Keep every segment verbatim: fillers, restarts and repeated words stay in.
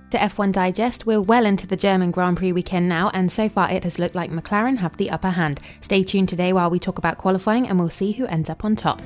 To F one Digest, we're well into the German Grand Prix weekend now, and so far it has looked like McLaren have the upper hand. Stay tuned today while we talk about qualifying and we'll see who ends up on top.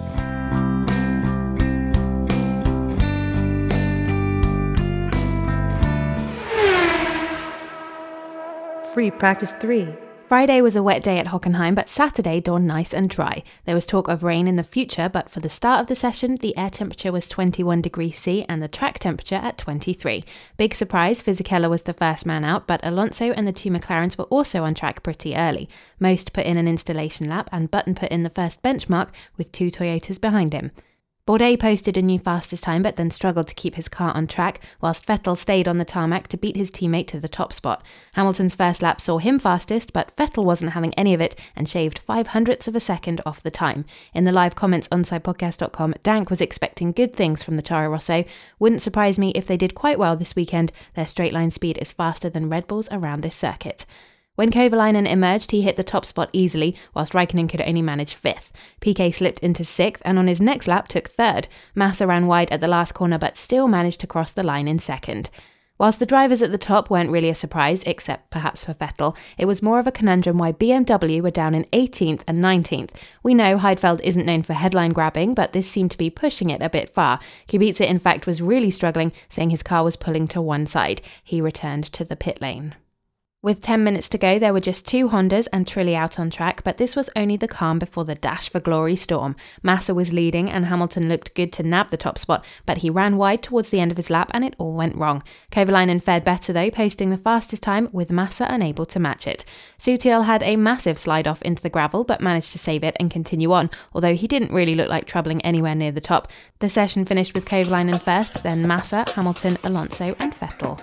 Free practice three. Friday was a wet day at Hockenheim, but Saturday dawned nice and dry. There was talk of rain in the future, but for the start of the session, the air temperature was twenty-one degrees C and the track temperature at twenty-three. Big surprise, Fisichella was the first man out, but Alonso and the two McLarens were also on track pretty early. Most put in an installation lap and Button put in the first benchmark with two Toyotas behind him. Bourdais posted a new fastest time but then struggled to keep his car on track, whilst Vettel stayed on the tarmac to beat his teammate to the top spot. Hamilton's first lap saw him fastest, but Vettel wasn't having any of it and shaved five hundredths of a second off the time. In the live comments on side podcast dot com, Dank was expecting good things from the Toro Rosso. Wouldn't surprise me if they did quite well this weekend. Their straight line speed is faster than Red Bull's around this circuit. When Kovalainen emerged, he hit the top spot easily, whilst Raikkonen could only manage fifth. Piquet slipped into sixth and on his next lap took third. Massa ran wide at the last corner but still managed to cross the line in second. Whilst the drivers at the top weren't really a surprise, except perhaps for Vettel, it was more of a conundrum why B M W were down in eighteenth and nineteenth. We know Heidfeld isn't known for headline grabbing, but this seemed to be pushing it a bit far. Kubica in fact was really struggling, saying his car was pulling to one side. He returned to the pit lane. With ten minutes to go, there were just two Hondas and Trulli out on track, but this was only the calm before the dash for glory storm. Massa was leading and Hamilton looked good to nab the top spot, but he ran wide towards the end of his lap and it all went wrong. Kovalainen fared better though, posting the fastest time with Massa unable to match it. Sutil had a massive slide off into the gravel but managed to save it and continue on, although he didn't really look like troubling anywhere near the top. The session finished with Kovalainen first, then Massa, Hamilton, Alonso and Vettel.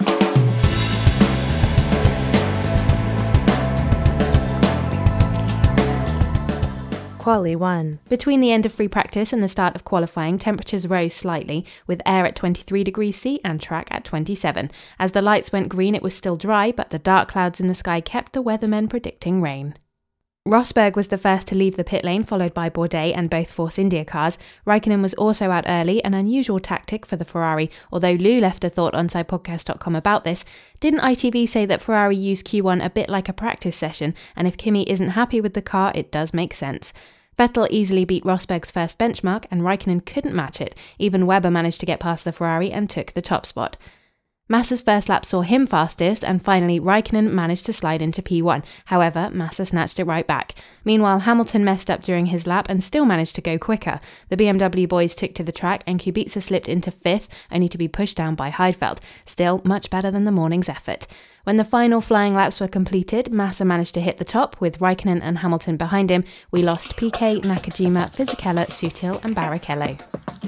Quali one. Between the end of free practice and the start of qualifying, temperatures rose slightly, with air at twenty-three degrees C and track at twenty-seven. As the lights went green, it was still dry, but the dark clouds in the sky kept the weathermen predicting rain. Rosberg was the first to leave the pit lane, followed by Bourdais and both Force India cars. Raikkonen was also out early, an unusual tactic for the Ferrari, although Lou left a thought on side podcast dot com about this. Didn't I T V say that Ferrari used Q one a bit like a practice session, and if Kimi isn't happy with the car, it does make sense. Vettel easily beat Rosberg's first benchmark and Raikkonen couldn't match it. Even Webber managed to get past the Ferrari and took the top spot. Massa's first lap saw him fastest, and finally Raikkonen managed to slide into P one. However, Massa snatched it right back. Meanwhile, Hamilton messed up during his lap and still managed to go quicker. The B M W boys took to the track and Kubica slipped into fifth, only to be pushed down by Heidfeld. Still much better than the morning's effort. When the final flying laps were completed, Massa managed to hit the top, with Raikkonen and Hamilton behind him. We lost Piquet, Nakajima, Fisichella, Sutil and Barrichello.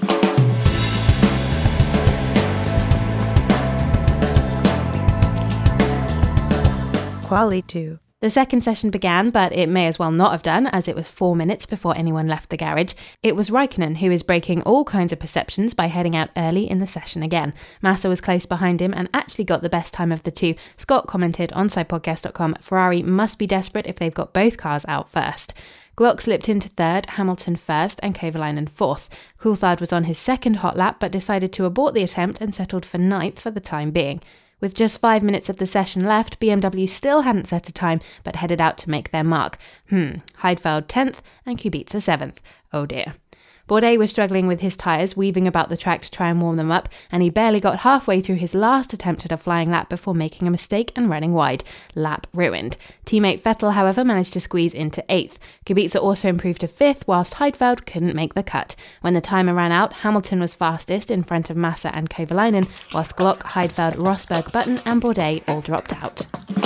Quali two. The second session began, but it may as well not have done, as it was four minutes before anyone left the garage. It was Raikkonen who is breaking all kinds of perceptions by heading out early in the session again. Massa was close behind him and actually got the best time of the two. Scott commented on side podcast dot com, Ferrari must be desperate if they've got both cars out first. Glock slipped into third, Hamilton first and Kovalainen fourth. Coulthard was on his second hot lap but decided to abort the attempt and settled for ninth for the time being. With just five minutes of the session left, B M W still hadn't set a time, but headed out to make their mark. Hmm, Heidfeld tenth and Kubica seventh. Oh dear. Bourdais was struggling with his tyres, weaving about the track to try and warm them up, and he barely got halfway through his last attempt at a flying lap before making a mistake and running wide. Lap ruined. Teammate Vettel, however, managed to squeeze into eighth. Kubica also improved to fifth, whilst Heidfeld couldn't make the cut. When the timer ran out, Hamilton was fastest in front of Massa and Kovalainen, whilst Glock, Heidfeld, Rosberg, Button and Bourdais all dropped out.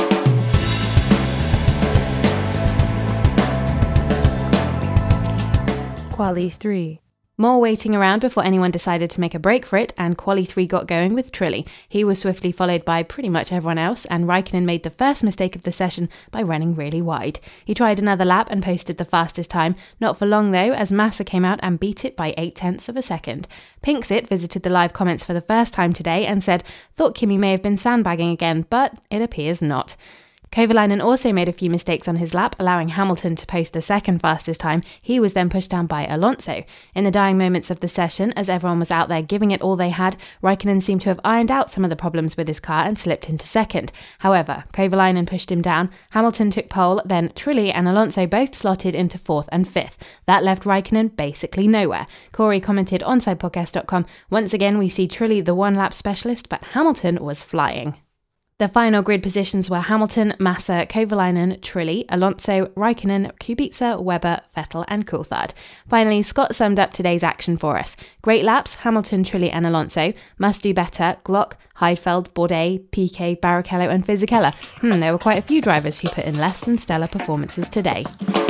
Quali three. More waiting around before anyone decided to make a break for it, and Quali three got going with Trulli. He was swiftly followed by pretty much everyone else, and Raikkonen made the first mistake of the session by running really wide. He tried another lap and posted the fastest time. Not for long though, as Massa came out and beat it by eight tenths of a second. Pinksit visited the live comments for the first time today and said, thought Kimi may have been sandbagging again, but it appears not. Kovalainen also made a few mistakes on his lap, allowing Hamilton to post the second fastest time. He was then pushed down by Alonso. In the dying moments of the session, as everyone was out there giving it all they had, Raikkonen seemed to have ironed out some of the problems with his car and slipped into second. However, Kovalainen pushed him down, Hamilton took pole, then Trulli and Alonso both slotted into fourth and fifth. That left Raikkonen basically nowhere. Corey commented on side podcast dot com, "Once again we see Trulli the one-lap specialist, but Hamilton was flying." The final grid positions were Hamilton, Massa, Kovalainen, Trulli, Alonso, Raikkonen, Kubica, Webber, Vettel and Coulthard. Finally, Scott summed up today's action for us. Great laps, Hamilton, Trulli and Alonso. Must do better, Glock, Heidfeld, Bourdais, Piquet, Barrichello and Fisichella. Hmm, there were quite a few drivers who put in less than stellar performances today.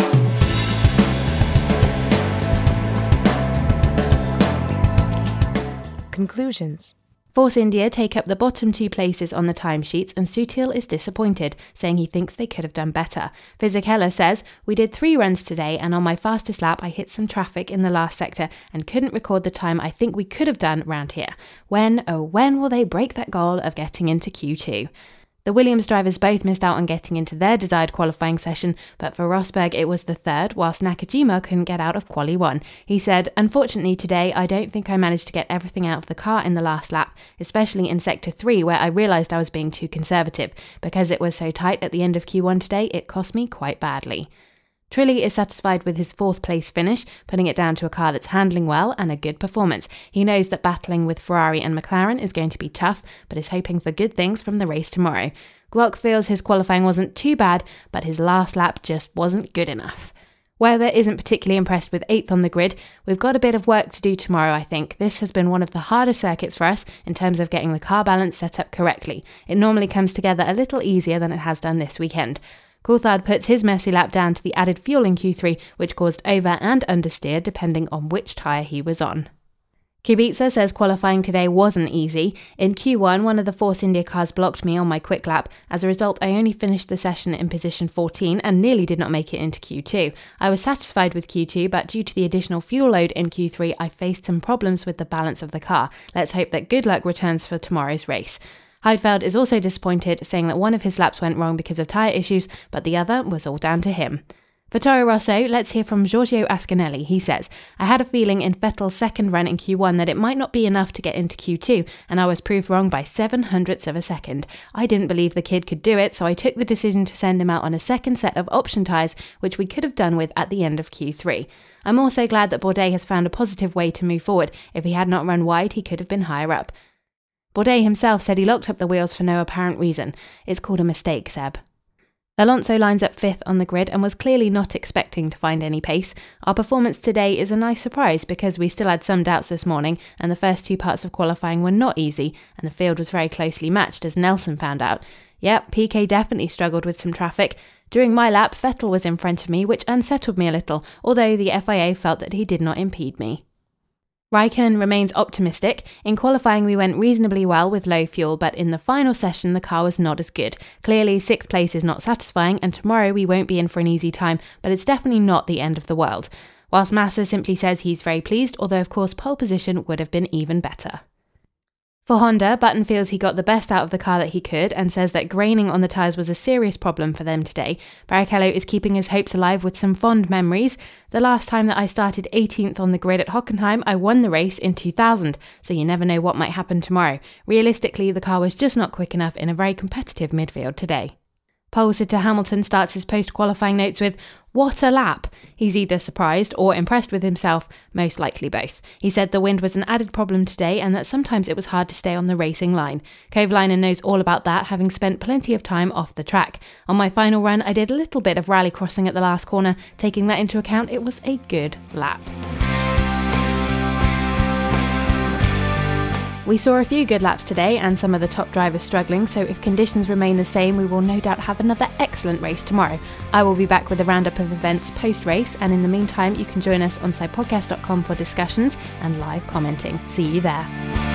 Conclusions. Force India take up the bottom two places on the timesheets and Sutil is disappointed, saying he thinks they could have done better. Fisichella says, "We did three runs today and on my fastest lap I hit some traffic in the last sector and couldn't record the time I think we could have done round here. When, oh when will they break that goal of getting into Q two? The Williams drivers both missed out on getting into their desired qualifying session, but for Rosberg it was the third, whilst Nakajima couldn't get out of Quali one. He said, "Unfortunately today I don't think I managed to get everything out of the car in the last lap, especially in Sector three where I realised I was being too conservative. Because it was so tight at the end of Q one today, it cost me quite badly." Trulli is satisfied with his fourth place finish, putting it down to a car that's handling well and a good performance. He knows that battling with Ferrari and McLaren is going to be tough, but is hoping for good things from the race tomorrow. Glock feels his qualifying wasn't too bad, but his last lap just wasn't good enough. Webber isn't particularly impressed with eighth on the grid. "We've got a bit of work to do tomorrow, I think. This has been one of the hardest circuits for us in terms of getting the car balance set up correctly. It normally comes together a little easier than it has done this weekend." Coulthard puts his messy lap down to the added fuel in Q three, which caused over and understeer depending on which tyre he was on. Kubica says qualifying today wasn't easy. In Q one, one of the Force India cars blocked me on my quick lap. As a result, I only finished the session in position fourteen and nearly did not make it into Q two. I was satisfied with Q two, but due to the additional fuel load in Q three, I faced some problems with the balance of the car. Let's hope that good luck returns for tomorrow's race. Heidfeld is also disappointed, saying that one of his laps went wrong because of tyre issues, but the other was all down to him. For Toro Rosso, let's hear from Giorgio Ascanelli. He says, "I had a feeling in Vettel's second run in Q one that it might not be enough to get into Q two, and I was proved wrong by seven hundredths of a second. I didn't believe the kid could do it, so I took the decision to send him out on a second set of option tyres, which we could have done with at the end of Q three. I'm also glad that Bourdais has found a positive way to move forward. If he had not run wide, he could have been higher up." Bourdais himself said he locked up the wheels for no apparent reason. "It's called a mistake, Seb." Alonso lines up fifth on the grid and was clearly not expecting to find any pace. Our performance today is a nice surprise because we still had some doubts this morning and the first two parts of qualifying were not easy and the field was very closely matched, as Nelson found out. Yep, P K definitely struggled with some traffic. During my lap, Vettel was in front of me, which unsettled me a little, although the F I A felt that he did not impede me. Raikkonen remains optimistic. "In qualifying we went reasonably well with low fuel, but in the final session the car was not as good. Clearly sixth place is not satisfying and tomorrow we won't be in for an easy time, but it's definitely not the end of the world." Whilst Massa simply says he's very pleased, although of course pole position would have been even better. For Honda, Button feels he got the best out of the car that he could and says that graining on the tyres was a serious problem for them today. Barrichello is keeping his hopes alive with some fond memories. "The last time that I started eighteenth on the grid at Hockenheim, I won the race in two thousand, so you never know what might happen tomorrow. Realistically, the car was just not quick enough in a very competitive midfield today." Pole sitter Hamilton starts his post-qualifying notes with, "What a lap!" He's either surprised or impressed with himself, most likely both. He said the wind was an added problem today and that sometimes it was hard to stay on the racing line. Kovalainen knows all about that, having spent plenty of time off the track. "On my final run, I did a little bit of rally crossing at the last corner. Taking that into account, it was a good lap." We saw a few good laps today and some of the top drivers struggling, so if conditions remain the same, we will no doubt have another excellent race tomorrow. I will be back with a roundup of events post-race, and in the meantime, you can join us on side podcast dot com for discussions and live commenting. See you there.